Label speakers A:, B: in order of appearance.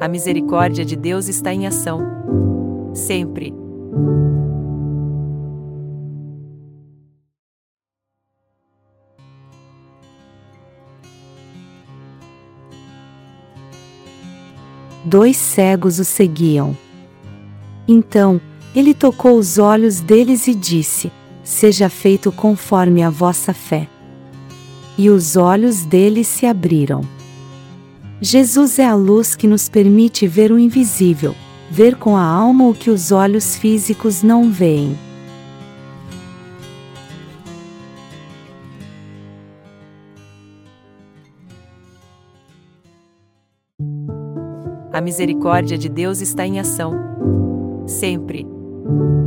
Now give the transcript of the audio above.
A: A misericórdia de Deus está em ação. Sempre.
B: Dois cegos o seguiam. Então, ele tocou os olhos deles e disse: seja feito conforme a vossa fé. E os olhos deles se abriram. Jesus é a luz que nos permite ver o invisível, ver com a alma o que os olhos físicos não veem.
A: A misericórdia de Deus está em ação. Sempre.